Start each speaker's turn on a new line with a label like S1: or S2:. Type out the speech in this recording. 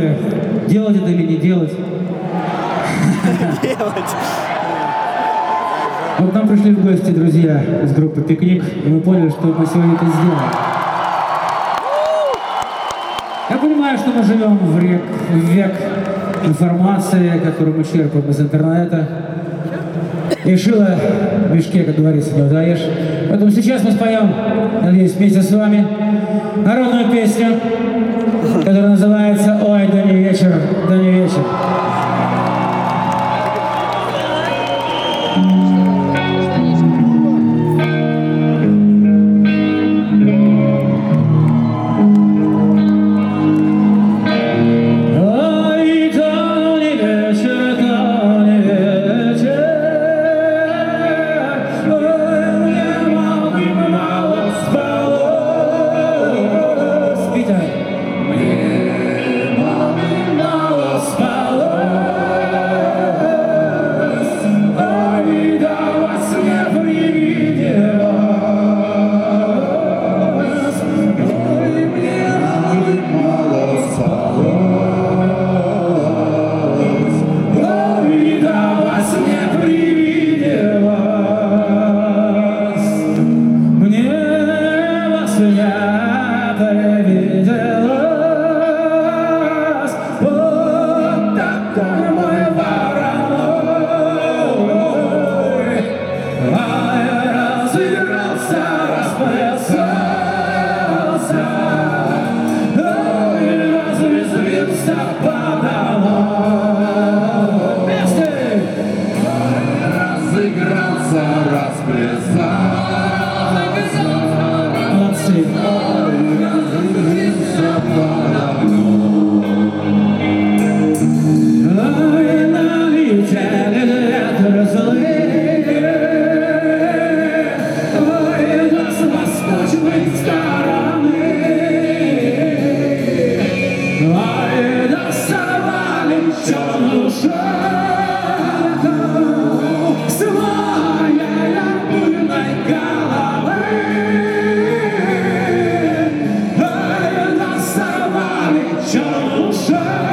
S1: думали, делать это или не делать. Вот к нам пришли в гости друзья из группы «Пикник», и мы поняли, что мы сегодня это сделаем. Я понимаю, что мы живем в век информации, которую мы черпаем из интернета. И шило в мешке, как говорится, не удаешь. Поэтому сейчас мы споем, надеюсь, вместе с вами народную песню, которая называется «Ой, да не вечер, да не вечер».
S2: Show.